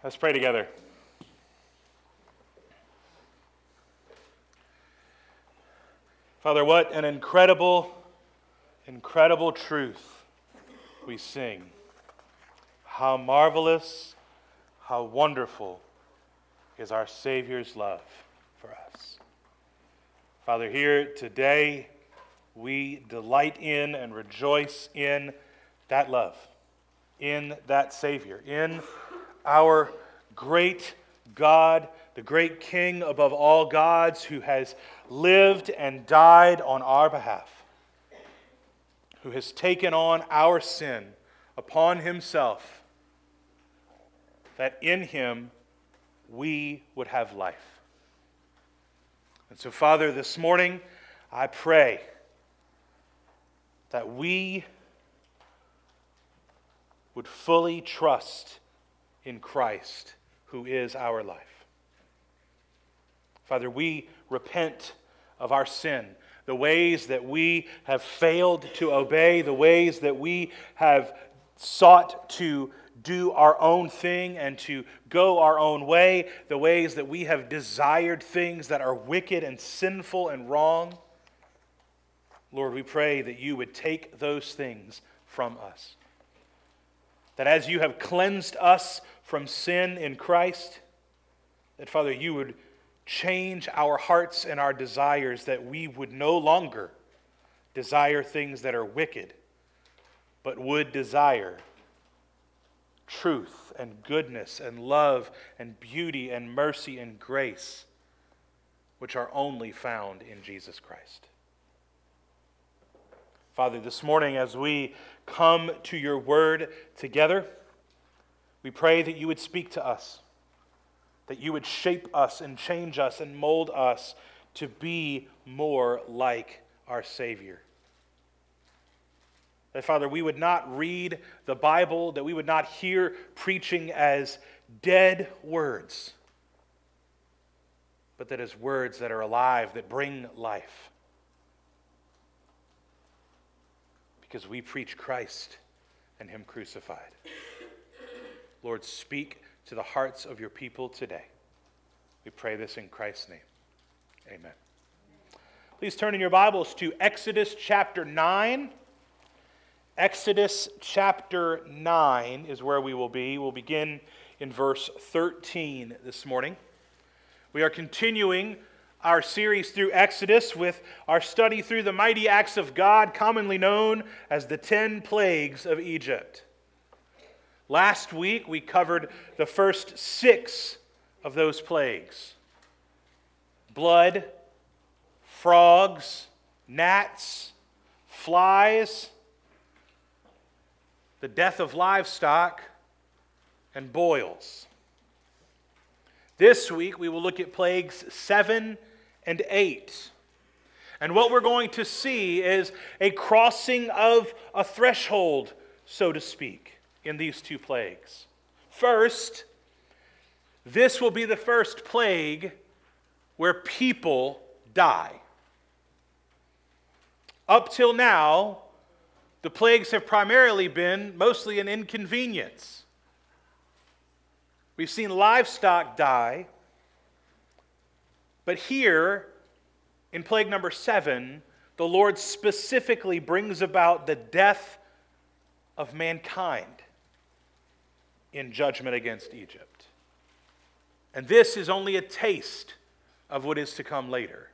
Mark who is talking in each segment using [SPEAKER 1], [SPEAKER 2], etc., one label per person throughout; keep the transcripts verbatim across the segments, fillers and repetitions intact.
[SPEAKER 1] Let's pray together. Father, what an incredible, incredible truth we sing. How marvelous, how wonderful is our Savior's love for us. Father, here today we delight in and rejoice in that love, in that Savior, in our great God, the great King above all gods, who has lived and died on our behalf, who has taken on our sin upon himself, that in him we would have life. And so, Father, this morning I pray that we would fully trust in Christ, who is our life. Father, we repent of our sin, the ways that we have failed to obey, the ways that we have sought to do our own thing and to go our own way, the ways that we have desired things that are wicked and sinful and wrong. Lord, we pray that you would take those things from us. That as you have cleansed us from sin in Christ, that, Father, you would change our hearts and our desires, that we would no longer desire things that are wicked, but would desire truth and goodness and love and beauty and mercy and grace, which are only found in Jesus Christ. Father, this morning as we come to your word together, we pray that you would speak to us, that you would shape us and change us and mold us to be more like our Savior. That, Father, we would not read the Bible, that we would not hear preaching as dead words, but that as words that are alive, that bring life. Because we preach Christ and him crucified. Lord, speak to the hearts of your people today. We pray this in Christ's name. Amen. Please turn in your Bibles to Exodus chapter nine. Exodus chapter nine is where we will be. We'll begin in verse thirteen this morning. We are continuing our series through Exodus with our study through the mighty acts of God, commonly known as the ten plagues of Egypt. Last week we covered the first six of those plagues: blood, frogs, gnats, flies, the death of livestock, and boils. This week we will look at plagues seven and eight. And what we're going to see is a crossing of a threshold, so to speak, in these two plagues. First, this will be the first plague where people die. Up till now, the plagues have primarily been mostly an inconvenience. We've seen livestock die, but here, in plague number seven, the Lord specifically brings about the death of mankind in judgment against Egypt. And this is only a taste of what is to come later.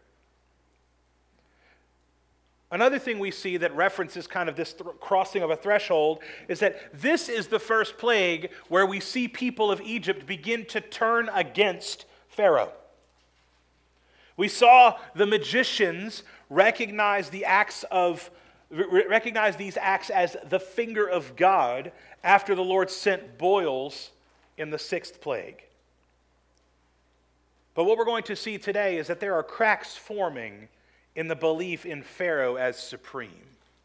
[SPEAKER 1] Another thing we see that references kind of this th- crossing of a threshold is that this is the first plague where we see people of Egypt begin to turn against Pharaoh. We saw the magicians recognize the acts of recognize these acts as the finger of God after the Lord sent boils in the sixth plague. But what we're going to see today is that there are cracks forming in the belief in Pharaoh as supreme.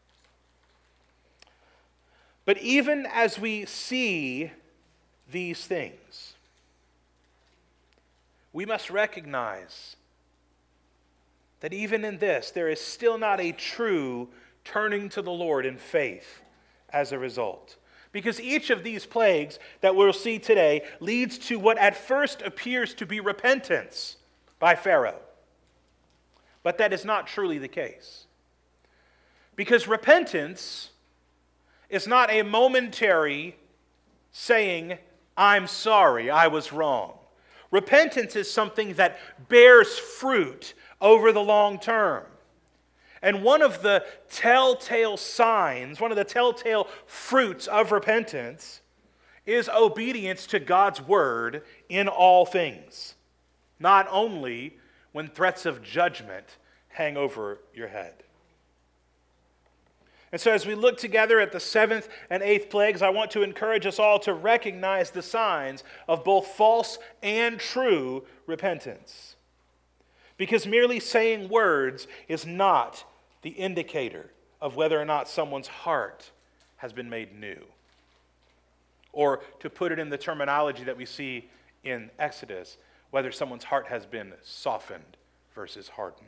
[SPEAKER 1] But even as we see these things, we must recognize that even in this, there is still not a true turning to the Lord in faith as a result. Because each of these plagues that we'll see today leads to what at first appears to be repentance by Pharaoh. But that is not truly the case. Because repentance is not a momentary saying, I'm sorry, I was wrong. Repentance is something that bears fruit over the long term. And one of the telltale signs, one of the telltale fruits of repentance is obedience to God's word in all things, not only when threats of judgment hang over your head. And so as we look together at the seventh and eighth plagues, I want to encourage us all to recognize the signs of both false and true repentance. Because merely saying words is not the indicator of whether or not someone's heart has been made new. Or to put it in the terminology that we see in Exodus, whether someone's heart has been softened versus hardened.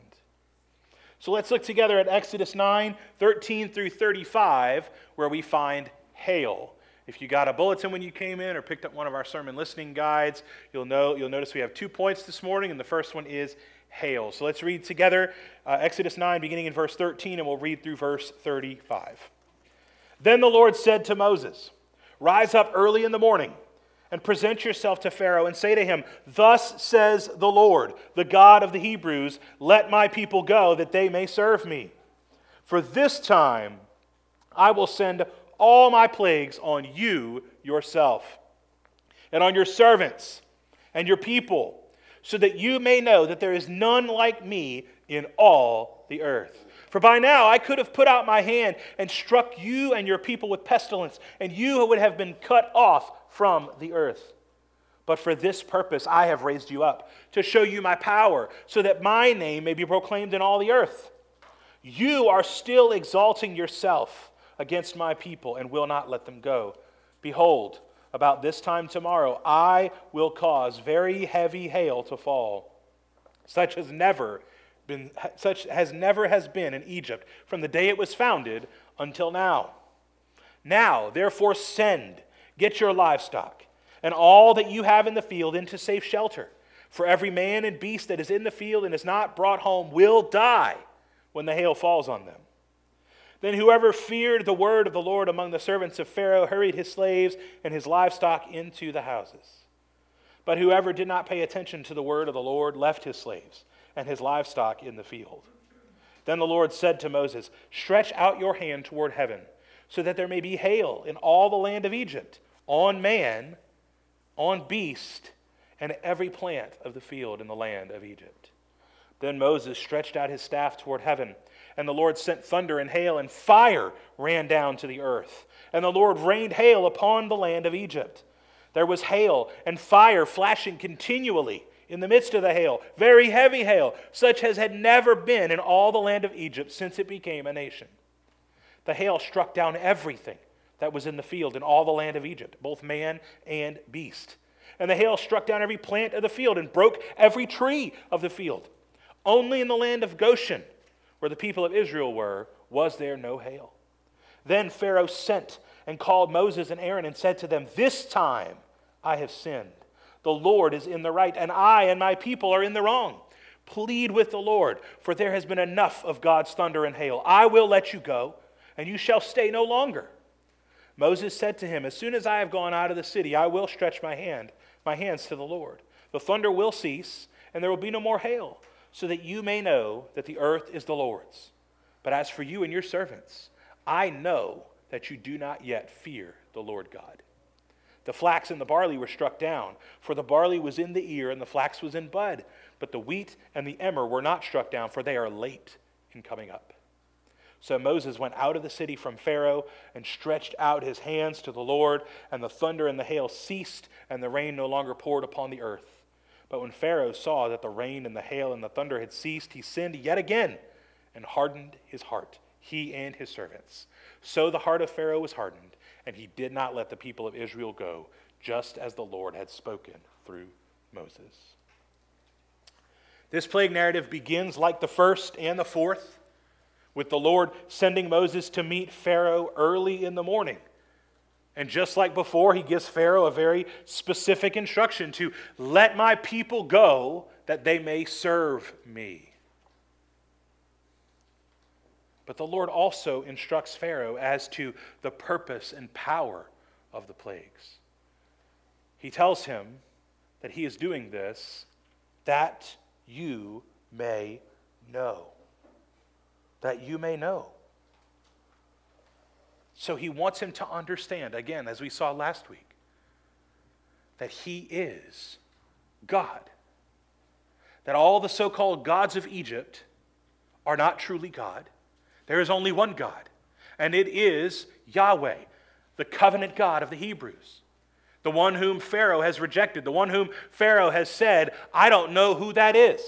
[SPEAKER 1] So let's look together at Exodus nine, thirteen through thirty-five, where we find hail. If you got a bulletin when you came in or picked up one of our sermon listening guides, you'll know you'll notice we have two points this morning, and the first one is hail. So let's read together uh, Exodus nine, beginning in verse thirteen, and we'll read through verse thirty-five. Then the Lord said to Moses, "Rise up early in the morning, and present yourself to Pharaoh, and say to him, Thus says the Lord, the God of the Hebrews, let my people go, that they may serve me. For this time I will send all my plagues on you yourself, and on your servants and your people, so that you may know that there is none like me in all the earth. For by now I could have put out my hand and struck you and your people with pestilence, and you would have been cut off from the earth. But for this purpose I have raised you up, to show you my power, so that my name may be proclaimed in all the earth. You are still exalting yourself against my people, and will not let them go. Behold, about this time tomorrow I will cause very heavy hail to fall, such as never been such as never has been in Egypt from the day it was founded until now. Now, therefore, send, get your livestock, and all that you have in the field into safe shelter. For every man and beast that is in the field and is not brought home will die when the hail falls on them." Then whoever feared the word of the Lord among the servants of Pharaoh hurried his slaves and his livestock into the houses. But whoever did not pay attention to the word of the Lord left his slaves and his livestock in the field. Then the Lord said to Moses, "Stretch out your hand toward heaven, so that there may be hail in all the land of Egypt, on man, on beast, and every plant of the field in the land of Egypt." Then Moses stretched out his staff toward heaven, and the Lord sent thunder and hail, and fire ran down to the earth. And the Lord rained hail upon the land of Egypt. There was hail and fire flashing continually in the midst of the hail, very heavy hail, such as had never been in all the land of Egypt since it became a nation. The hail struck down everything that was in the field in all the land of Egypt, both man and beast. And the hail struck down every plant of the field and broke every tree of the field. Only in the land of Goshen, where the people of Israel were, was there no hail. Then Pharaoh sent and called Moses and Aaron and said to them, "This time I have sinned. The Lord is in the right, and I and my people are in the wrong. Plead with the Lord, for there has been enough of God's thunder and hail. I will let you go, and you shall stay no longer." Moses said to him, "As soon as I have gone out of the city, I will stretch my hand, my hands to the Lord. The thunder will cease, and there will be no more hail, so that you may know that the earth is the Lord's. But as for you and your servants, I know that you do not yet fear the Lord God." The flax and the barley were struck down, for the barley was in the ear and the flax was in bud. But the wheat and the emmer were not struck down, for they are late in coming up. So Moses went out of the city from Pharaoh and stretched out his hands to the Lord, and the thunder and the hail ceased, and the rain no longer poured upon the earth. But when Pharaoh saw that the rain and the hail and the thunder had ceased, he sinned yet again and hardened his heart, he and his servants. So the heart of Pharaoh was hardened, and he did not let the people of Israel go, just as the Lord had spoken through Moses. This plague narrative begins like the first and the fourth, with the Lord sending Moses to meet Pharaoh early in the morning And just like before, he gives Pharaoh a very specific instruction to let my people go that they may serve me. But the Lord also instructs Pharaoh as to the purpose and power of the plagues. He tells him that he is doing this that you may know. That you may know. So he wants him to understand, again, as we saw last week, that he is God. That all the so-called gods of Egypt are not truly God. There is only one God, and it is Yahweh, the covenant God of the Hebrews. The one whom Pharaoh has rejected, the one whom Pharaoh has said, I don't know who that is.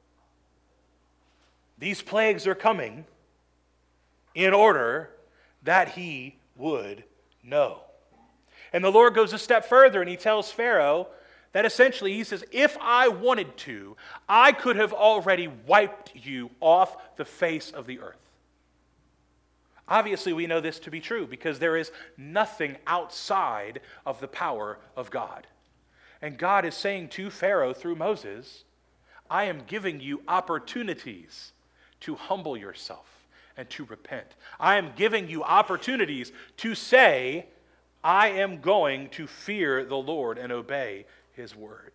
[SPEAKER 1] These plagues are coming in order that he would know. And the Lord goes a step further and he tells Pharaoh that essentially he says, if I wanted to, I could have already wiped you off the face of the earth. Obviously, we know this to be true because there is nothing outside of the power of God. And God is saying to Pharaoh through Moses, I am giving you opportunities to humble yourself and to repent. I am giving you opportunities to say, I am going to fear the Lord and obey his word.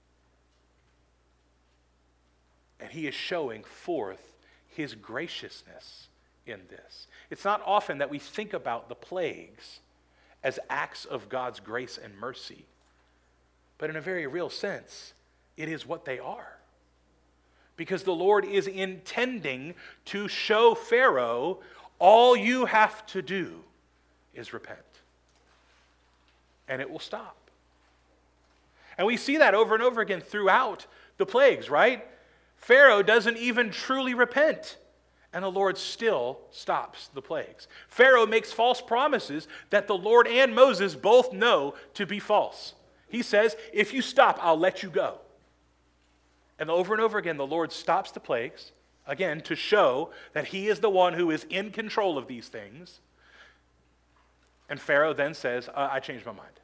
[SPEAKER 1] And he is showing forth his graciousness in this. It's not often that we think about the plagues as acts of God's grace and mercy. But in a very real sense, it is what they are. Because the Lord is intending to show Pharaoh, all you have to do is repent. And it will stop. And we see that over and over again throughout the plagues, right? Pharaoh doesn't even truly repent. And the Lord still stops the plagues. Pharaoh makes false promises that the Lord and Moses both know to be false. He says, if you stop, I'll let you go. And over and over again, the Lord stops the plagues, again, to show that he is the one who is in control of these things. And Pharaoh then says, uh, I changed my mind.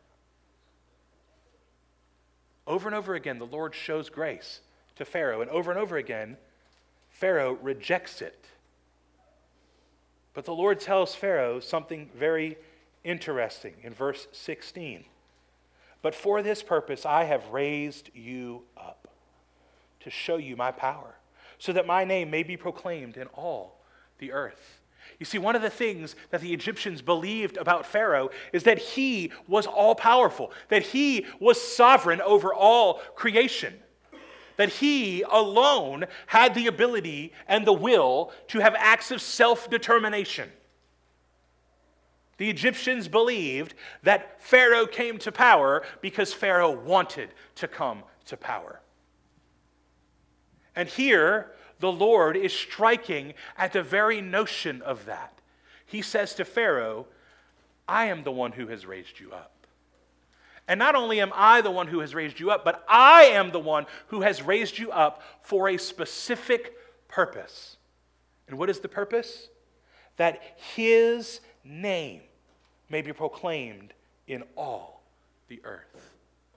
[SPEAKER 1] Over and over again, the Lord shows grace to Pharaoh. And over and over again, Pharaoh rejects it. But the Lord tells Pharaoh something very interesting in verse sixteen. But for this purpose I have raised you up, to show you my power, so that my name may be proclaimed in all the earth. You see, one of the things that the Egyptians believed about Pharaoh is that he was all-powerful, that he was sovereign over all creation, that he alone had the ability and the will to have acts of self-determination. The Egyptians believed that Pharaoh came to power because Pharaoh wanted to come to power. And here, the Lord is striking at the very notion of that. He says to Pharaoh, I am the one who has raised you up. And not only am I the one who has raised you up, but I am the one who has raised you up for a specific purpose. And what is the purpose? That his name may be proclaimed in all the earth.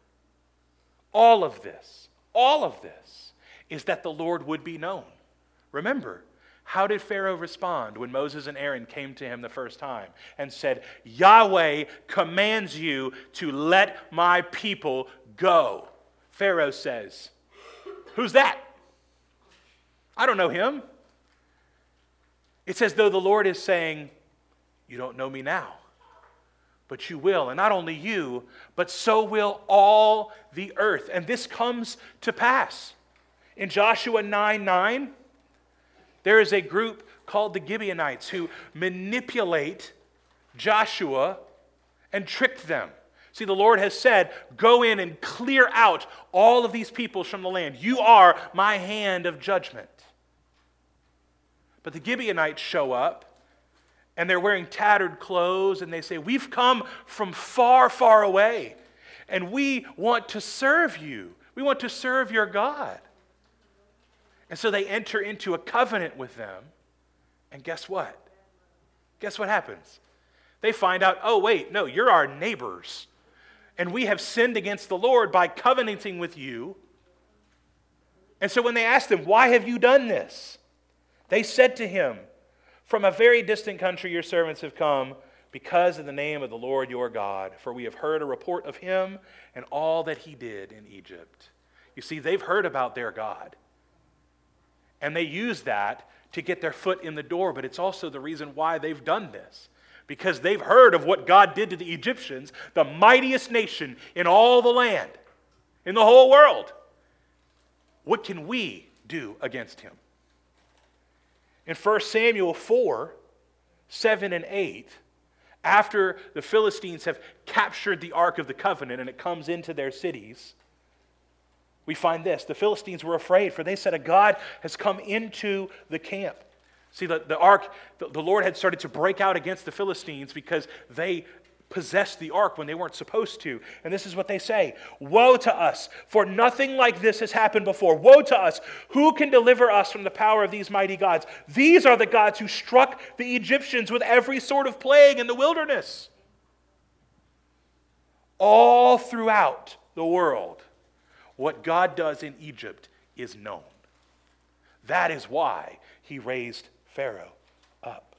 [SPEAKER 1] All of this, all of this is that the Lord would be known. Remember, how did Pharaoh respond when Moses and Aaron came to him the first time and said, Yahweh commands you to let my people go? Pharaoh says, who's that? I don't know him. It's as though the Lord is saying, you don't know me now, but you will. And not only you, but so will all the earth. And this comes to pass. In Joshua nine nine, there is a group called the Gibeonites who manipulate Joshua and trick them. See, the Lord has said, go in and clear out all of these peoples from the land. You are my hand of judgment. But the Gibeonites show up, and they're wearing tattered clothes, and they say, we've come from far, far away, and we want to serve you. We want to serve your God. And so they enter into a covenant with them. And guess what? Guess what happens? They find out, oh, wait, no, you're our neighbors. And we have sinned against the Lord by covenanting with you. And so when they asked him, why have you done this? They said to him, from a very distant country your servants have come because of the name of the Lord your God, for we have heard a report of him and all that he did in Egypt. You see, they've heard about their God. And they use that to get their foot in the door, but it's also the reason why they've done this. Because they've heard of what God did to the Egyptians, the mightiest nation in all the land, in the whole world. What can we do against him? In First Samuel four, seven and eight, after the Philistines have captured the Ark of the Covenant and it comes into their cities, we find this. The Philistines were afraid, for they said, a God has come into the camp. See, the, the ark, the, the Lord had started to break out against the Philistines because they possessed the ark when they weren't supposed to. And this is what they say. Woe to us, for nothing like this has happened before. Woe to us, who can deliver us from the power of these mighty gods? These are the gods who struck the Egyptians with every sort of plague in the wilderness. All throughout the world, what God does in Egypt is known. That is why he raised Pharaoh up.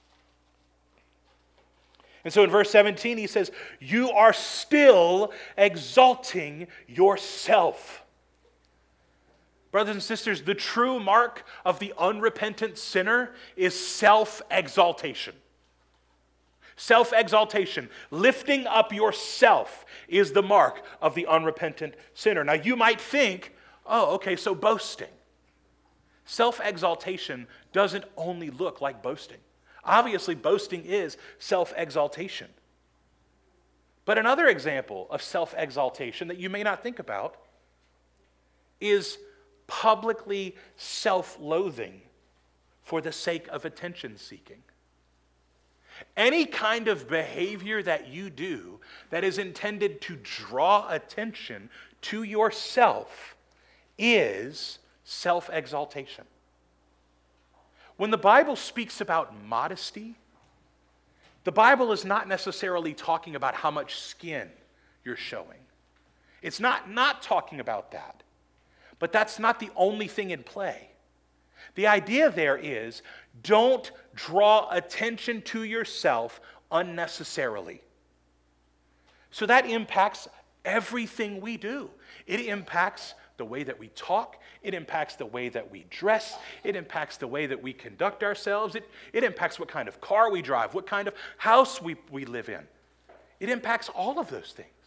[SPEAKER 1] And so in verse seventeen he says, you are still exalting yourself. Brothers and sisters, the true mark of the unrepentant sinner is self-exaltation. Self-exaltation, lifting up yourself, is the mark of the unrepentant sinner. Now you might think, oh, okay, so boasting. Self-exaltation doesn't only look like boasting. Obviously, boasting is self-exaltation. But another example of self-exaltation that you may not think about is publicly self-loathing for the sake of attention-seeking. Any kind of behavior that you do that is intended to draw attention to yourself is self-exaltation. When the Bible speaks about modesty, the Bible is not necessarily talking about how much skin you're showing. It's not not talking about that. But that's not the only thing in play. The idea there is, don't draw attention to yourself unnecessarily. So that impacts everything we do. It impacts the way that we talk. It impacts the way that we dress. It impacts the way that we conduct ourselves. It, it impacts what kind of car we drive, what kind of house we, we live in. It impacts all of those things.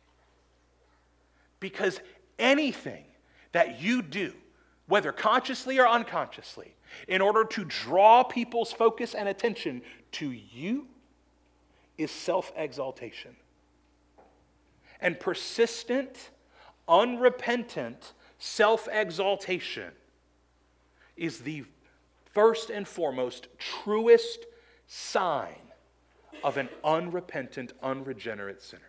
[SPEAKER 1] Because anything that you do, whether consciously or unconsciously, in order to draw people's focus and attention to you, is self-exaltation. And persistent, unrepentant self-exaltation is the first and foremost truest sign of an unrepentant, unregenerate sinner.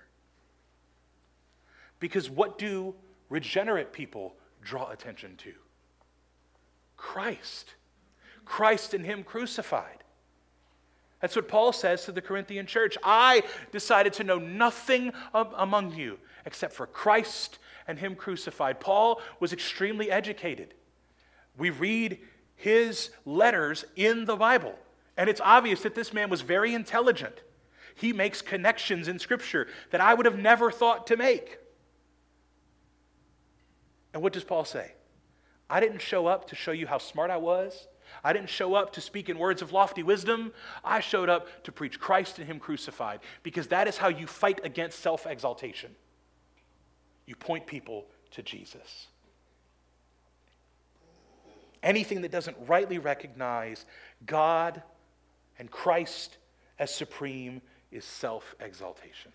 [SPEAKER 1] Because what do regenerate people draw attention to? Christ. Christ and him crucified. That's what Paul says to the Corinthian church. I decided to know nothing among you except for Christ and him crucified. Paul was extremely educated. We read his letters in the Bible, and it's obvious that this man was very intelligent. He makes connections in Scripture that I would have never thought to make. And what does Paul say? I didn't show up to show you how smart I was. I didn't show up to speak in words of lofty wisdom. I showed up to preach Christ and him crucified, because that is how you fight against self-exaltation. You point people to Jesus. Anything that doesn't rightly recognize God and Christ as supreme is self-exaltation.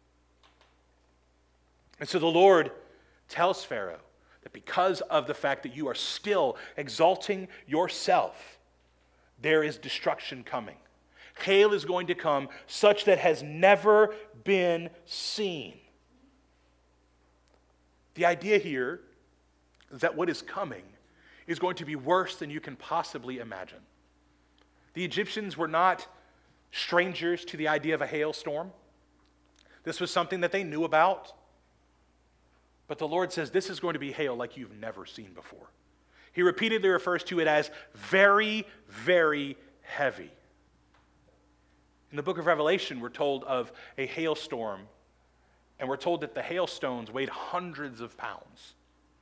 [SPEAKER 1] And so the Lord tells Pharaoh that because of the fact that you are still exalting yourself, there is destruction coming. Hail is going to come such that has never been seen. The idea here is that what is coming is going to be worse than you can possibly imagine. The Egyptians were not strangers to the idea of a hailstorm. This was something that they knew about. But the Lord says this is going to be hail like you've never seen before. He repeatedly refers to it as very, very heavy. In the book of Revelation, we're told of a hailstorm, and we're told that the hailstones weighed hundreds of pounds.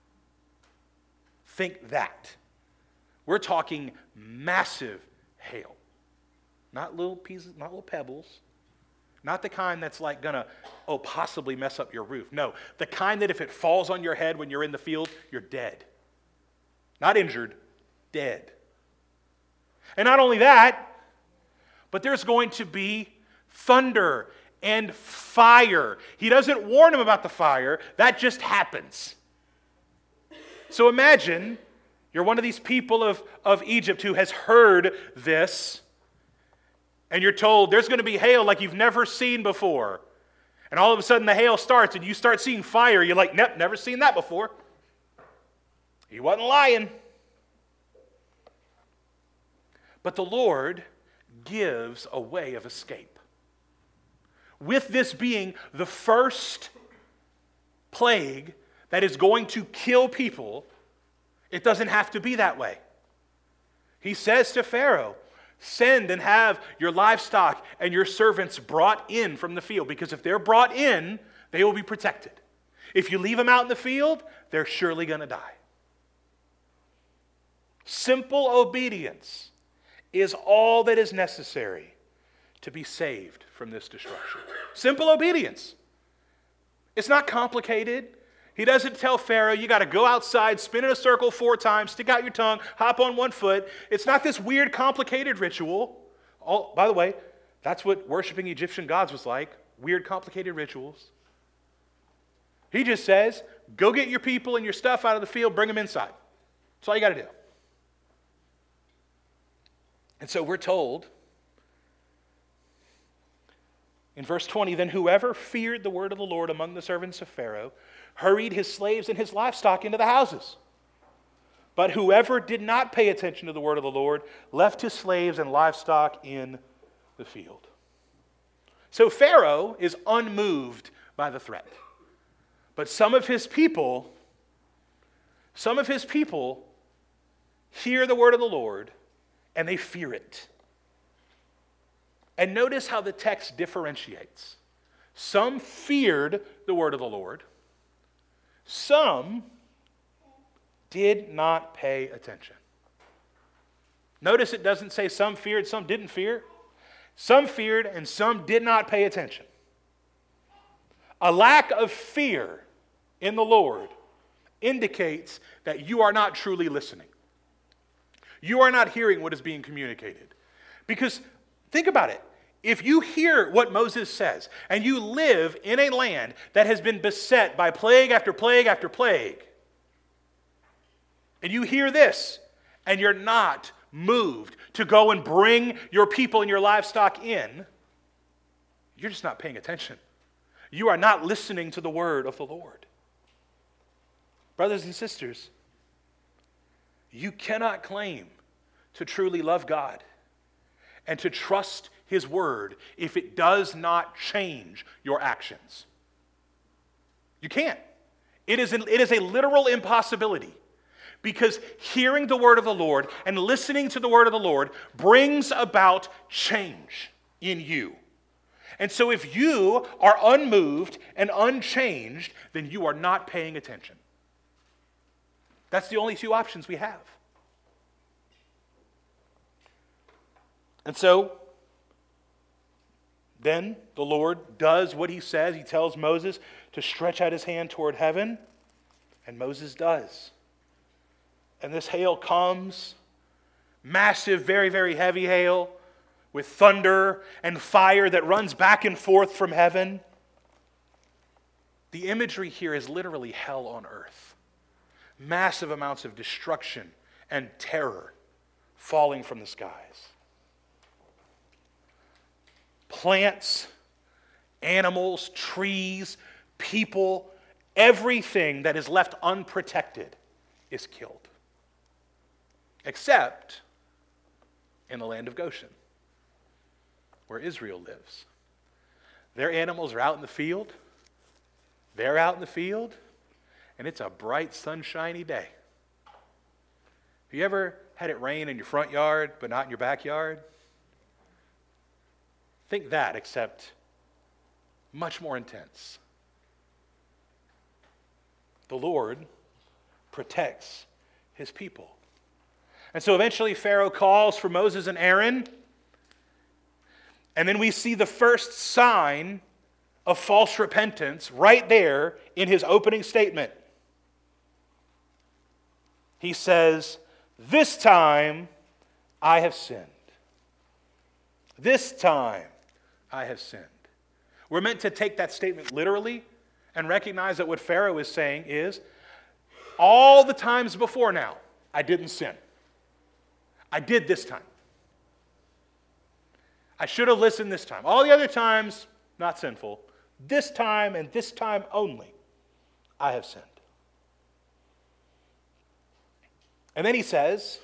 [SPEAKER 1] Think that. We're talking massive hail. Not little pieces, not little pebbles. Not the kind that's like gonna, oh, possibly mess up your roof. No, the kind that if it falls on your head when you're in the field, you're dead. Not injured, dead. And not only that, but there's going to be thunder and fire. He doesn't warn them about the fire, that just happens. So imagine you're one of these people of, of Egypt who has heard this, and you're told there's going to be hail like you've never seen before. And all of a sudden the hail starts and you start seeing fire. You're like, nope, never seen that before. He wasn't lying. But the Lord gives a way of escape. With this being the first plague that is going to kill people, it doesn't have to be that way. He says to Pharaoh, send and have your livestock and your servants brought in from the field, because if they're brought in, they will be protected. If you leave them out in the field, they're surely going to die. Simple obedience is all that is necessary to be saved from this destruction. Simple obedience. It's not complicated. He doesn't tell Pharaoh, you got to go outside, spin in a circle four times, stick out your tongue, hop on one foot. It's not this weird, complicated ritual. All, by the way, that's what worshiping Egyptian gods was like, weird, complicated rituals. He just says, go get your people and your stuff out of the field, bring them inside. That's all you got to do. And so we're told in verse twenty, then whoever feared the word of the Lord among the servants of Pharaoh hurried his slaves and his livestock into the houses. But whoever did not pay attention to the word of the Lord left his slaves and livestock in the field. So Pharaoh is unmoved by the threat. But some of his people, some of his people hear the word of the Lord and they fear it. And notice how the text differentiates. Some feared the word of the Lord. Some did not pay attention. Notice it doesn't say some feared, some didn't fear. Some feared and some did not pay attention. A lack of fear in the Lord indicates that you are not truly listening. You are not hearing what is being communicated. Because think about it. If you hear what Moses says, and you live in a land that has been beset by plague after plague after plague, and you hear this, and you're not moved to go and bring your people and your livestock in, you're just not paying attention. You are not listening to the word of the Lord. Brothers and sisters, you cannot claim to truly love God and to trust His word if it does not change your actions. You can't. It is, it is a literal impossibility, because hearing the word of the Lord and listening to the word of the Lord brings about change in you. And so if you are unmoved and unchanged, then you are not paying attention. That's the only two options we have. And so, then the Lord does what He says. He tells Moses to stretch out his hand toward heaven, and Moses does. And this hail comes, massive, very, very heavy hail, with thunder and fire that runs back and forth from heaven. The imagery here is literally hell on earth. Massive amounts of destruction and terror falling from the skies. Plants, animals, trees, people, everything that is left unprotected is killed. Except in the land of Goshen. where Israel lives. Their animals are out in the field. They're out in the field, and it's a bright, sunshiny day. Have you ever had it rain in your front yard, but not in your backyard? Think that, except much more intense. The Lord protects his people. And so eventually Pharaoh calls for Moses and Aaron, and then we see the first sign of false repentance right there in his opening statement. He says, "This time I have sinned. This time I have sinned." We're meant to take that statement literally and recognize that what Pharaoh is saying is, all the times before now, I didn't sin. I did this time. I should have listened this time. All the other times, not sinful. This time and this time only, I have sinned. And then he says,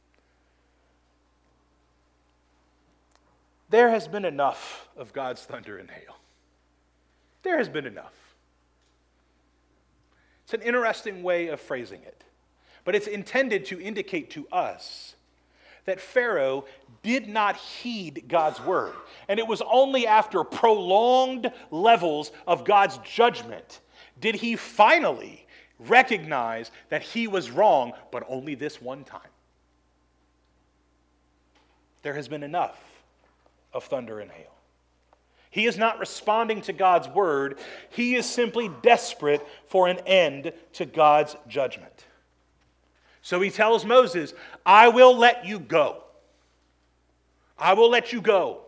[SPEAKER 1] there has been enough of God's thunder and hail. There has been enough. It's an interesting way of phrasing it, but it's intended to indicate to us that Pharaoh did not heed God's word. And it was only after prolonged levels of God's judgment did he finally recognize that he was wrong, but only this one time. There has been enough of thunder and hail. He is not responding to God's word. He is simply desperate for an end to God's judgment. So he tells Moses, I will let you go. I will let you go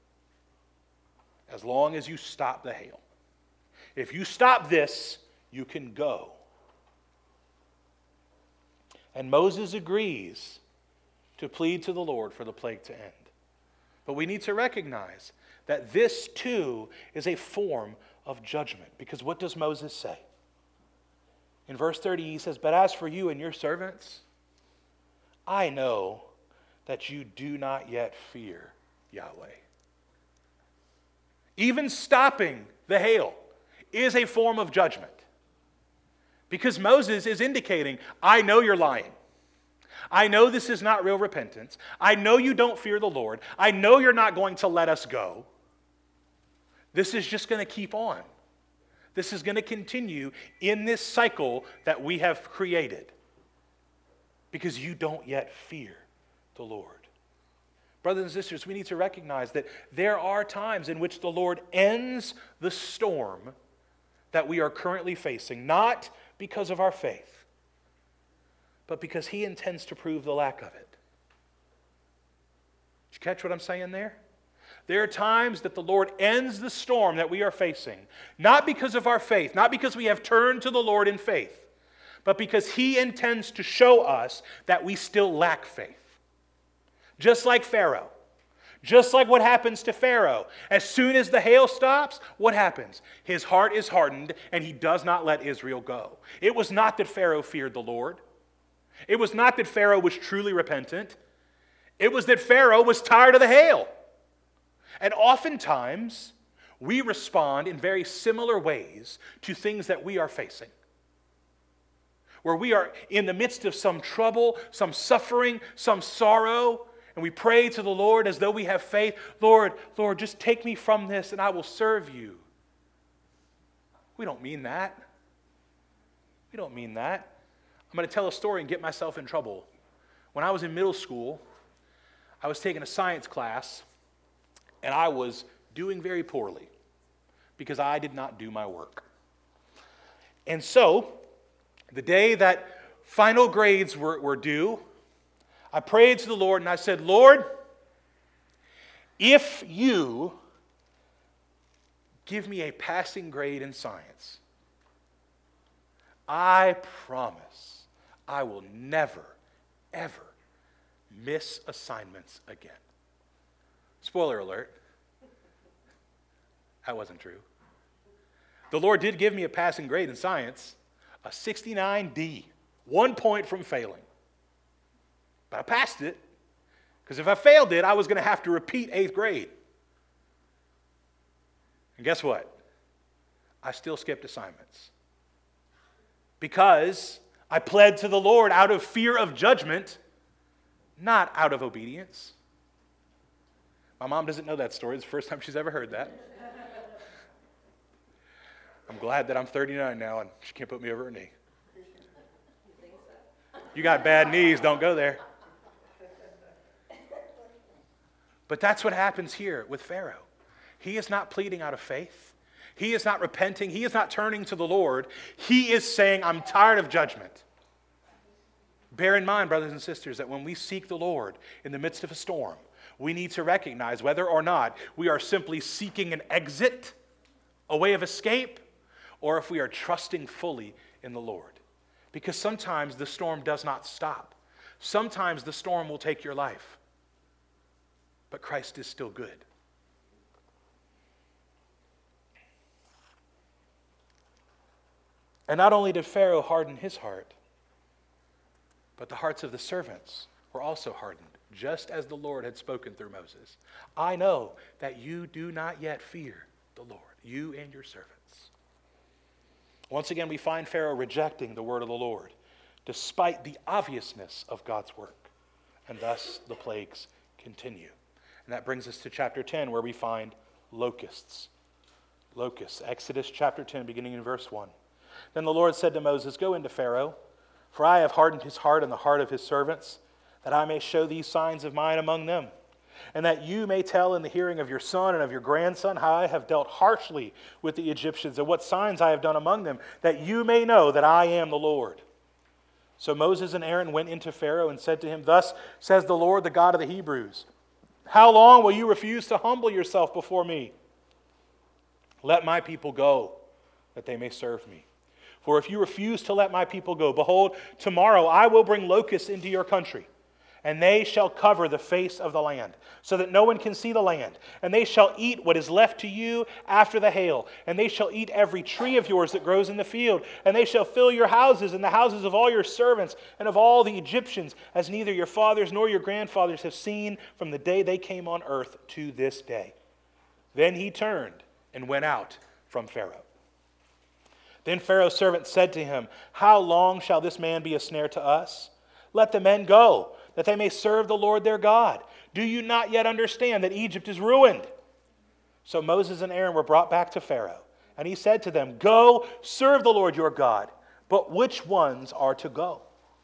[SPEAKER 1] as long as you stop the hail. If you stop this, you can go. And Moses agrees to plead to the Lord for the plague to end. But we need to recognize that this too is a form of judgment. Because what does Moses say? In verse thirty, he says, but as for you and your servants, I know that you do not yet fear Yahweh. Even stopping the hail is a form of judgment. Because Moses is indicating, I know you're lying. I know this is not real repentance. I know you don't fear the Lord. I know you're not going to let us go. This is just going to keep on. This is going to continue in this cycle that we have created because you don't yet fear the Lord. Brothers and sisters, we need to recognize that there are times in which the Lord ends the storm that we are currently facing, not because of our faith, but because he intends to prove the lack of it. Did you catch what I'm saying there? There are times that the Lord ends the storm that we are facing, not because of our faith, not because we have turned to the Lord in faith, but because he intends to show us that we still lack faith. Just like Pharaoh. Just like what happens to Pharaoh. As soon as the hail stops, what happens? His heart is hardened and he does not let Israel go. It was not that Pharaoh feared the Lord. It was not that Pharaoh was truly repentant. It was that Pharaoh was tired of the hail. And oftentimes, we respond in very similar ways to things that we are facing. Where we are in the midst of some trouble, some suffering, some sorrow, and we pray to the Lord as though we have faith. Lord, Lord, just take me from this and I will serve you. We don't mean that. We don't mean that. I'm going to tell a story and get myself in trouble. When I was in middle school, I was taking a science class, and I was doing very poorly because I did not do my work. And so, the day that final grades were, were due, I prayed to the Lord and I said, Lord, if you give me a passing grade in science, I promise I will never, ever miss assignments again. Spoiler alert, that wasn't true. The Lord did give me a passing grade in science, a sixty-nine D, one point from failing. But I passed it, because if I failed it, I was going to have to repeat eighth grade. And guess what? I still skipped assignments. Because I pled to the Lord out of fear of judgment, not out of obedience. My mom doesn't know that story. It's the first time she's ever heard that. I'm glad that I'm thirty-nine now and she can't put me over her knee. You got bad knees, don't go there. But that's what happens here with Pharaoh. He is not pleading out of faith. He is not repenting. He is not turning to the Lord. He is saying, I'm tired of judgment. Bear in mind, brothers and sisters, that when we seek the Lord in the midst of a storm, we need to recognize whether or not we are simply seeking an exit, a way of escape, or if we are trusting fully in the Lord. Because sometimes the storm does not stop. Sometimes the storm will take your life. But Christ is still good. And not only did Pharaoh harden his heart, but the hearts of the servants were also hardened, just as the Lord had spoken through Moses. I know that you do not yet fear the Lord, you and your servants. Once again, we find Pharaoh rejecting the word of the Lord, despite the obviousness of God's work. And thus the plagues continue. And that brings us to chapter ten, where we find locusts. Locusts. Exodus chapter ten, beginning in verse one. Then the Lord said to Moses, go into Pharaoh, for I have hardened his heart and the heart of his servants, that I may show these signs of mine among them, and that you may tell in the hearing of your son and of your grandson how I have dealt harshly with the Egyptians, and what signs I have done among them, that you may know that I am the Lord. So Moses and Aaron went into Pharaoh and said to him, thus says the Lord, the God of the Hebrews, how long will you refuse to humble yourself before me? Let my people go, that they may serve me. For if you refuse to let my people go, behold, tomorrow I will bring locusts into your country, and they shall cover the face of the land, so that no one can see the land. And they shall eat what is left to you after the hail. And they shall eat every tree of yours that grows in the field. And they shall fill your houses and the houses of all your servants and of all the Egyptians, as neither your fathers nor your grandfathers have seen from the day they came on earth to this day. Then he turned and went out from Pharaoh. Then Pharaoh's servant said to him, how long shall this man be a snare to us? Let the men go, that they may serve the Lord their God. Do you not yet understand that Egypt is ruined? So Moses and Aaron were brought back to Pharaoh, and he said to them, go, serve the Lord your God, but which ones are to go?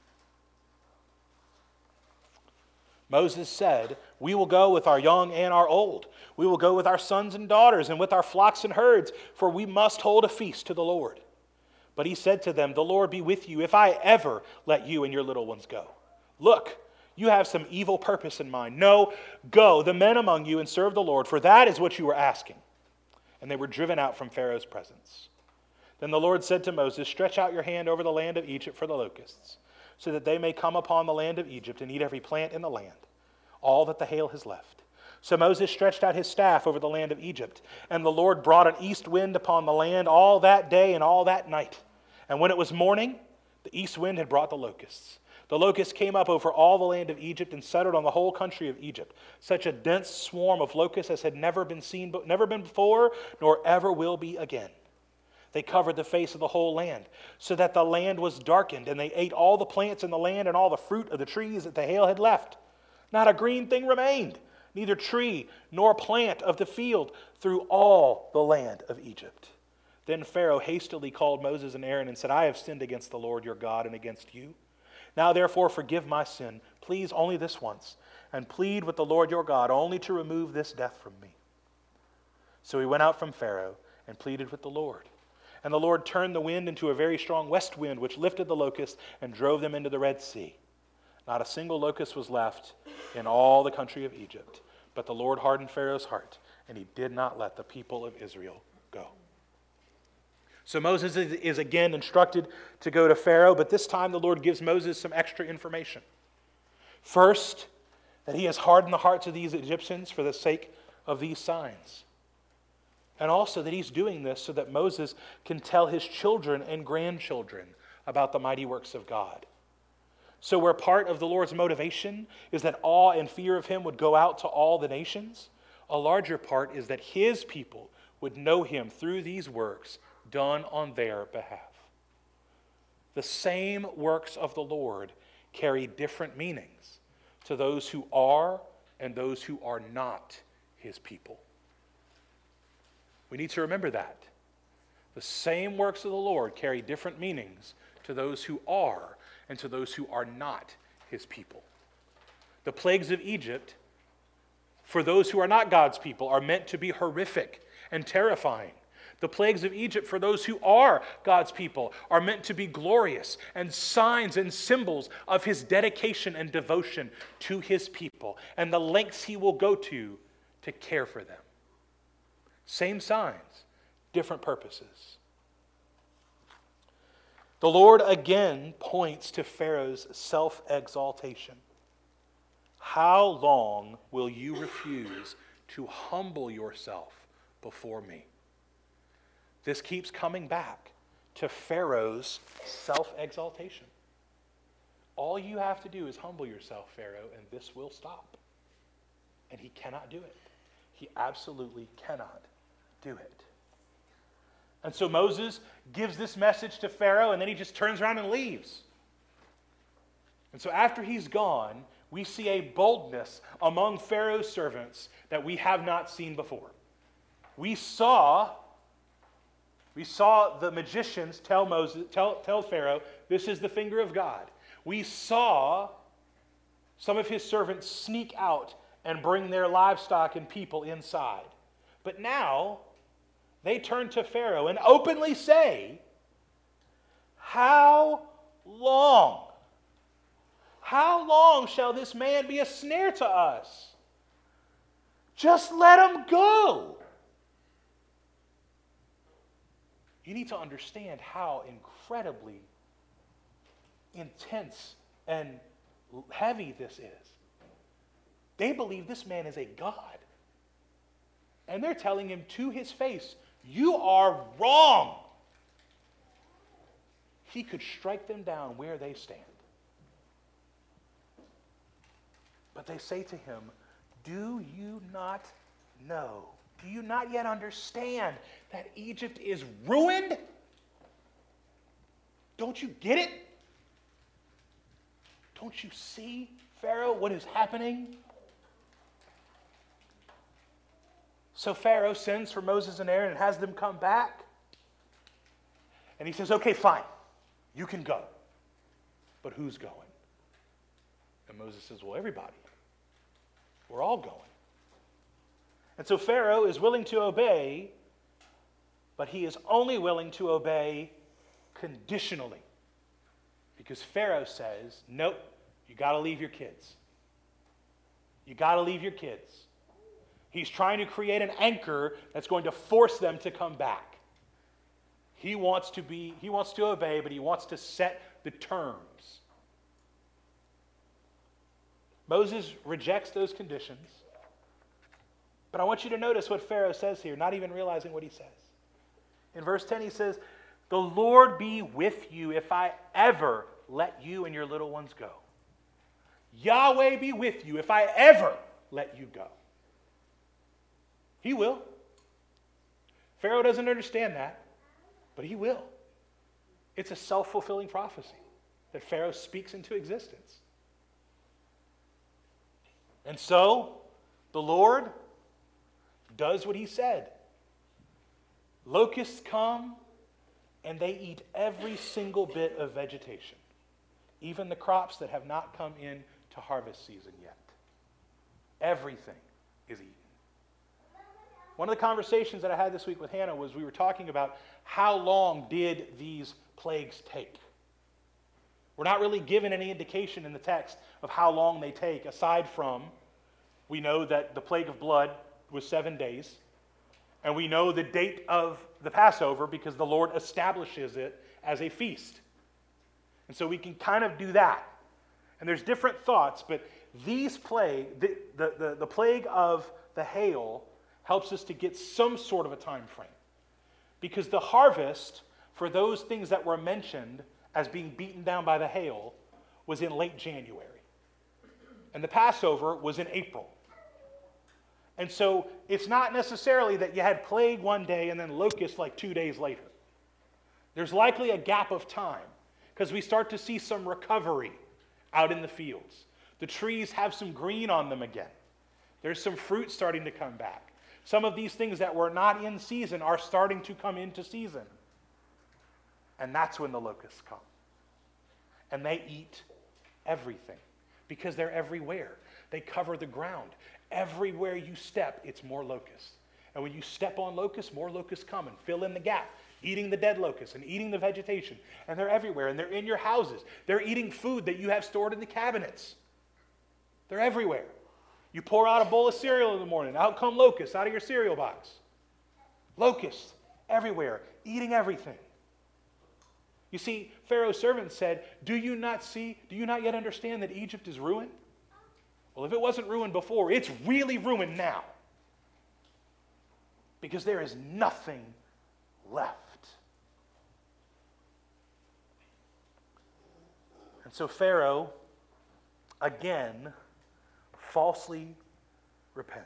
[SPEAKER 1] Moses said, we will go with our young and our old. We will go with our sons and daughters and with our flocks and herds, for we must hold a feast to the Lord. But he said to them, the Lord be with you if I ever let you and your little ones go. Look, you have some evil purpose in mind. No, go, the men among you, and serve the Lord, for that is what you were asking. And they were driven out from Pharaoh's presence. Then the Lord said to Moses, stretch out your hand over the land of Egypt for the locusts, so that they may come upon the land of Egypt and eat every plant in the land, all that the hail has left. So Moses stretched out his staff over the land of Egypt, and the Lord brought an east wind upon the land all that day and all that night. And when it was morning, the east wind had brought the locusts. The locusts came up over all the land of Egypt and settled on the whole country of Egypt. Such a dense swarm of locusts as had never been seen, never been before, nor ever will be again. They covered the face of the whole land, so that the land was darkened, and they ate all the plants in the land and all the fruit of the trees that the hail had left. Not a green thing remained, neither tree nor plant of the field, through all the land of Egypt. Then Pharaoh hastily called Moses and Aaron and said, I have sinned against the Lord your God and against you. Now therefore forgive my sin, please only this once, and plead with the Lord your God only to remove this death from me. So he went out from Pharaoh and pleaded with the Lord. And the Lord turned the wind into a very strong west wind, which lifted the locusts and drove them into the Red Sea. Not a single locust was left in all the country of Egypt. But the Lord hardened Pharaoh's heart, and he did not let the people of Israel go. So Moses is again instructed to go to Pharaoh, but this time the Lord gives Moses some extra information. First, that he has hardened the hearts of these Egyptians for the sake of these signs. And also that he's doing this so that Moses can tell his children and grandchildren about the mighty works of God. So where part of the Lord's motivation is that awe and fear of him would go out to all the nations, a larger part is that his people would know him through these works done on their behalf. The same works of the Lord carry different meanings to those who are and those who are not his people. We need to remember that. The same works of the Lord carry different meanings to those who are and to those who are not his people. The plagues of Egypt, for those who are not God's people, are meant to be horrific and terrifying. The plagues of Egypt, for those who are God's people, are meant to be glorious and signs and symbols of his dedication and devotion to his people and the lengths he will go to to care for them. Same signs, different purposes. The Lord again points to Pharaoh's self-exaltation. How long will you refuse to humble yourself before me? This keeps coming back to Pharaoh's self-exaltation. All you have to do is humble yourself, Pharaoh, and this will stop. And he cannot do it. He absolutely cannot do it. And so Moses gives this message to Pharaoh, and then he just turns around and leaves. And so after he's gone, we see a boldness among Pharaoh's servants that we have not seen before. We saw, we saw the magicians tell Moses, tell, tell Pharaoh, this is the finger of God. We saw some of his servants sneak out and bring their livestock and people inside. But now, they turn to Pharaoh and openly say, how long? How long shall this man be a snare to us? Just let him go. You need to understand how incredibly intense and heavy this is. They believe this man is a god. And they're telling him to his face, you are wrong. He could strike them down where they stand. But they say to him, do you not know? Do you not yet understand that Egypt is ruined? Don't you get it? Don't you see, Pharaoh, what is happening? So Pharaoh sends for Moses and Aaron and has them come back. And he says, okay, fine, you can go. But who's going? And Moses says, well, everybody. We're all going. And so Pharaoh is willing to obey, but he is only willing to obey conditionally. Because Pharaoh says, nope, you got to leave your kids. You got to leave your kids. He's trying to create an anchor that's going to force them to come back. He wants to be, he wants to obey, but he wants to set the terms. Moses rejects those conditions. But I want you to notice what Pharaoh says here, not even realizing what he says. In verse ten, he says, the Lord be with you if I ever let you and your little ones go. Yahweh be with you if I ever let you go. He will. Pharaoh doesn't understand that, but he will. It's a self-fulfilling prophecy that Pharaoh speaks into existence. And so, the Lord does what he said. Locusts come, and they eat every single bit of vegetation, even the crops that have not come in to harvest season yet. Everything is eaten. One of the conversations that I had this week with Hannah was we were talking about how long did these plagues take. We're not really given any indication in the text of how long they take, aside from we know that the plague of blood was seven days, and we know the date of the Passover because the Lord establishes it as a feast. And so we can kind of do that. And there's different thoughts, but these plague, the, the, the, the plague of the hail helps us to get some sort of a time frame. Because the harvest for those things that were mentioned as being beaten down by the hail was in late January. And the Passover was in April. And so it's not necessarily that you had plague one day and then locusts like two days later. There's likely a gap of time because we start to see some recovery out in the fields. The trees have some green on them again. There's some fruit starting to come back. Some of these things that were not in season are starting to come into season. And that's when the locusts come. And they eat everything because they're everywhere. They cover the ground. Everywhere you step, it's more locusts. And when you step on locusts, more locusts come and fill in the gap, eating the dead locusts and eating the vegetation. And they're everywhere, and they're in your houses. They're eating food that you have stored in the cabinets. They're everywhere. You pour out a bowl of cereal in the morning, out come locusts out of your cereal box. Locusts everywhere, eating everything. You see, Pharaoh's servant said, do you not see, do you not yet understand that Egypt is ruined? Well, if it wasn't ruined before, it's really ruined now. Because there is nothing left. And so Pharaoh, again, falsely repents.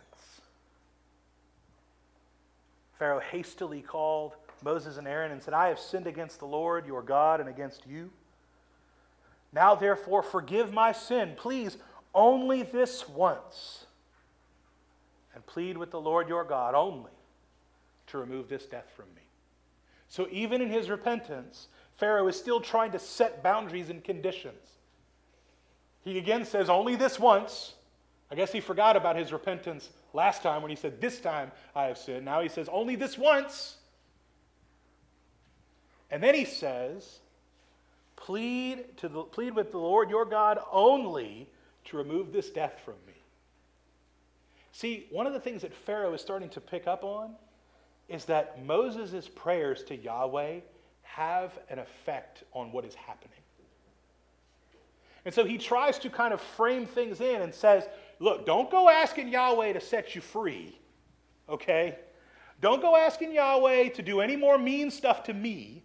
[SPEAKER 1] Pharaoh hastily called Moses and Aaron and said, I have sinned against the Lord your God and against you. Now therefore forgive my sin, please, only this once, and plead with the Lord your God only to remove this death from me. So even in his repentance, Pharaoh is still trying to set boundaries and conditions. He again says, only this once. I guess he forgot about his repentance last time when he said, this time I have sinned. Now he says, only this once. And then he says, plead, to the, plead with the Lord your God only to remove this death from me. See, one of the things that Pharaoh is starting to pick up on is that Moses' prayers to Yahweh have an effect on what is happening. And so he tries to kind of frame things in and says, look, don't go asking Yahweh to set you free, okay? Don't go asking Yahweh to do any more mean stuff to me.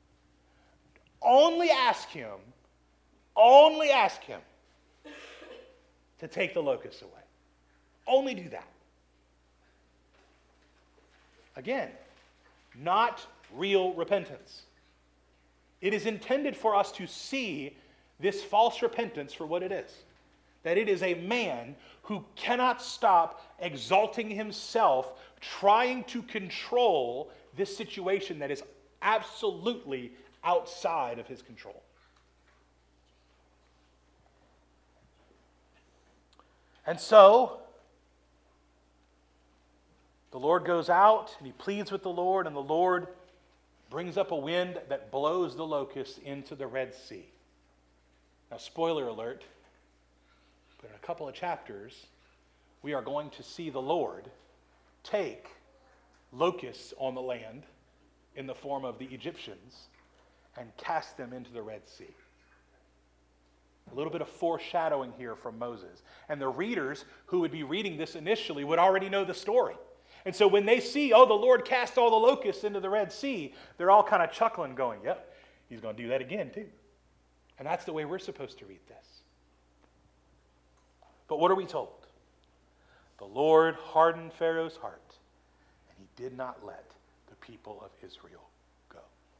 [SPEAKER 1] Only ask him, only ask him to take the locusts away. Only do that. Again, not real repentance. It is intended for us to see this false repentance for what it is. That it is a man who cannot stop exalting himself, trying to control this situation that is absolutely outside of his control. And so, the Lord goes out and he pleads with the Lord, and the Lord brings up a wind that blows the locusts into the Red Sea. Now, spoiler alert, but in a couple of chapters, we are going to see the Lord take locusts on the land in the form of the Egyptians and cast them into the Red Sea. A little bit of foreshadowing here from Moses. And the readers who would be reading this initially would already know the story. And so when they see, oh, the Lord cast all the locusts into the Red Sea, they're all kind of chuckling, going, yep, he's going to do that again too. And that's the way we're supposed to read this. But what are we told? The Lord hardened Pharaoh's heart, and he did not let the people of Israel go.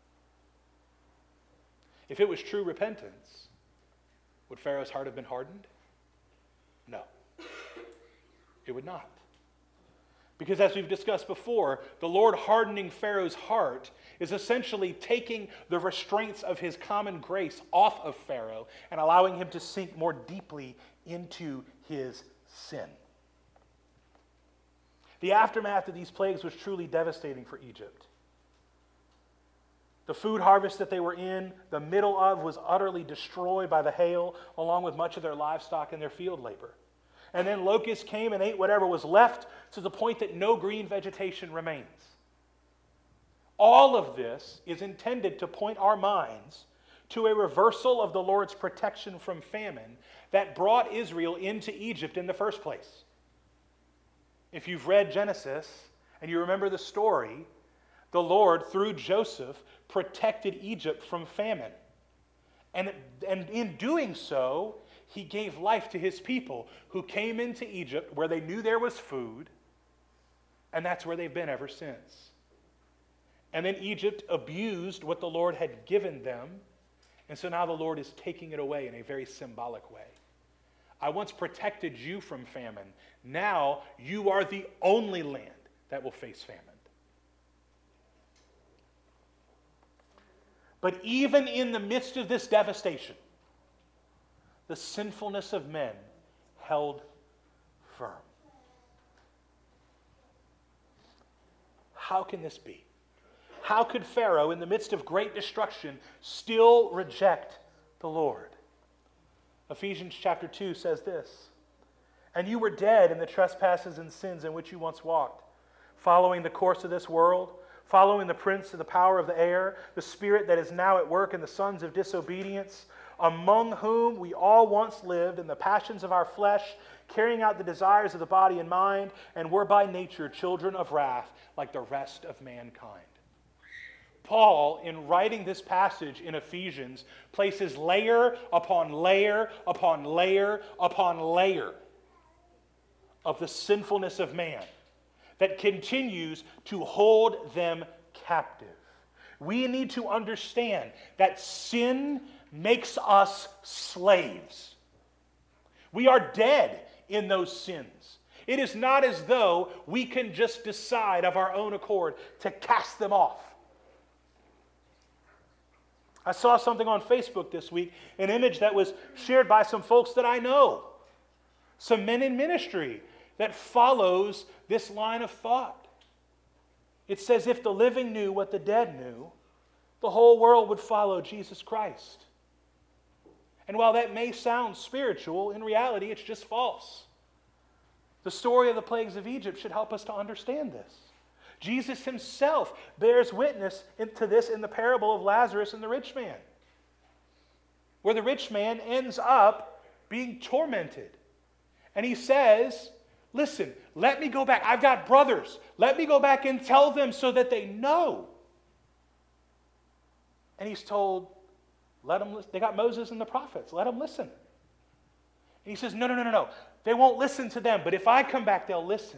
[SPEAKER 1] If it was true repentance, would Pharaoh's heart have been hardened? No. It would not. Because as we've discussed before, the Lord hardening Pharaoh's heart is essentially taking the restraints of his common grace off of Pharaoh and allowing him to sink more deeply into his sin. The aftermath of these plagues was truly devastating for Egypt. The food harvest that they were in, the middle of, was utterly destroyed by the hail, along with much of their livestock and their field labor. And then locusts came and ate whatever was left, to the point that no green vegetation remains. All of this is intended to point our minds to a reversal of the Lord's protection from famine that brought Israel into Egypt in the first place. If you've read Genesis and you remember the story, the Lord, through Joseph, protected Egypt from famine. And, and in doing so, he gave life to his people who came into Egypt where they knew there was food, And that's where they've been ever since. And then Egypt abused what the Lord had given them, and so now the Lord is taking it away in a very symbolic way. I once protected you from famine. Now you are the only land that will face famine. But even in the midst of this devastation, the sinfulness of men held firm. How can this be? How could Pharaoh, in the midst of great destruction, still reject the Lord? Ephesians chapter two says this, "And you were dead in the trespasses and sins in which you once walked, following the course of this world, following the prince of the power of the air, the spirit that is now at work in the sons of disobedience, among whom we all once lived in the passions of our flesh, carrying out the desires of the body and mind, and were by nature children of wrath, like the rest of mankind." Paul, in writing this passage in Ephesians, places layer upon layer upon layer upon layer of the sinfulness of man that continues to hold them captive. We need to understand that sin makes us slaves. We are dead in those sins. It is not as though we can just decide of our own accord to cast them off. I saw something on Facebook this week, an image that was shared by some folks that I know, some men in ministry that follows this line of thought. It says, if the living knew what the dead knew, the whole world would follow Jesus Christ. And while that may sound spiritual, in reality it's just false. The story of the plagues of Egypt should help us to understand this. Jesus himself bears witness to this in the parable of Lazarus and the rich man, where the rich man ends up being tormented. And he says, listen, let me go back. I've got brothers. Let me go back and tell them so that they know. And he's told, let them listen. They got Moses and the prophets. Let them listen. And he says, no, no, no, no, no. They won't listen to them, but if I come back, they'll listen.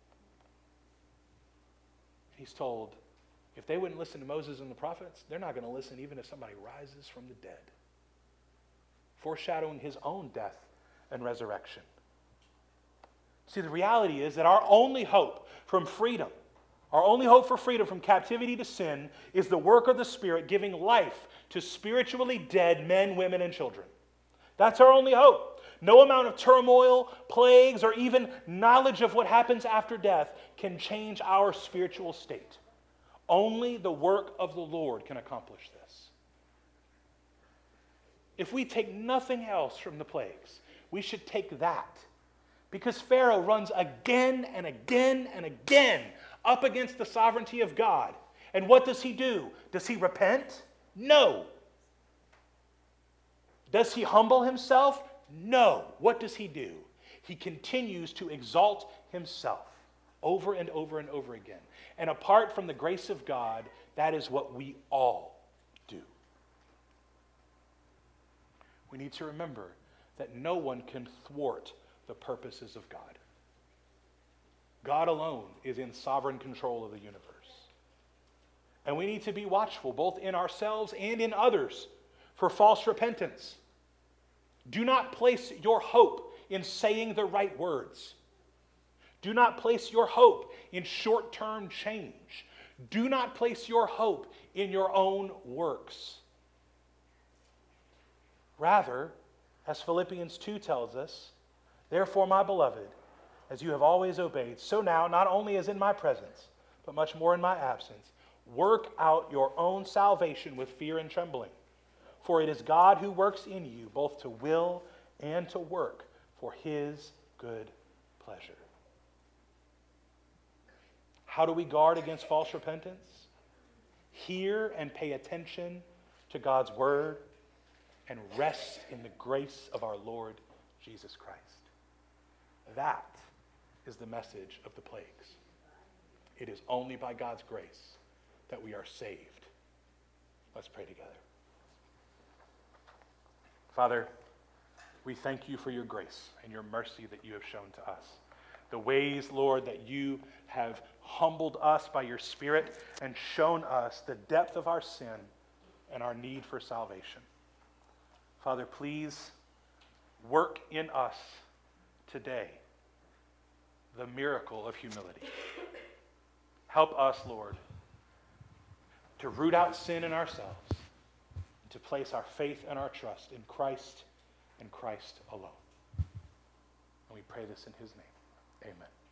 [SPEAKER 1] He's told, if they wouldn't listen to Moses and the prophets, they're not going to listen even if somebody rises from the dead. Foreshadowing his own death and resurrection. See, the reality is that our only hope from freedom, our only hope for freedom from captivity to sin, is the work of the Spirit giving life to spiritually dead men, women, and children. That's our only hope. No amount of turmoil, plagues, or even knowledge of what happens after death can change our spiritual state. Only the work of the Lord can accomplish this. If we take nothing else from the plagues, we should take that. Because Pharaoh runs again and again and again up against the sovereignty of God. And what does he do? Does he repent? No. Does he humble himself? No. What does he do? He continues to exalt himself over and over and over again. And apart from the grace of God, that is what we all do. We need to remember that no one can thwart the purposes of God. God alone is in sovereign control of the universe. And we need to be watchful, both in ourselves and in others, for false repentance. Do not place your hope in saying the right words. Do not place your hope in short-term change. Do not place your hope in your own works. Rather, as Philippians two tells us, therefore, my beloved, as you have always obeyed, so now, not only as in my presence, but much more in my absence, work out your own salvation with fear and trembling. For it is God who works in you both to will and to work for his good pleasure. How do we guard against false repentance? Hear and pay attention to God's word and rest in the grace of our Lord Jesus Christ. That is the message of the plagues. It is only by God's grace that we are saved. Let's pray together. Father, we thank you for your grace and your mercy that you have shown to us. The ways, Lord, that you have humbled us by your Spirit and shown us the depth of our sin and our need for salvation. Father, please work in us today the miracle of humility. Help us, Lord, to root out sin in ourselves, to place our faith and our trust in Christ and Christ alone. And we pray this in his name. Amen.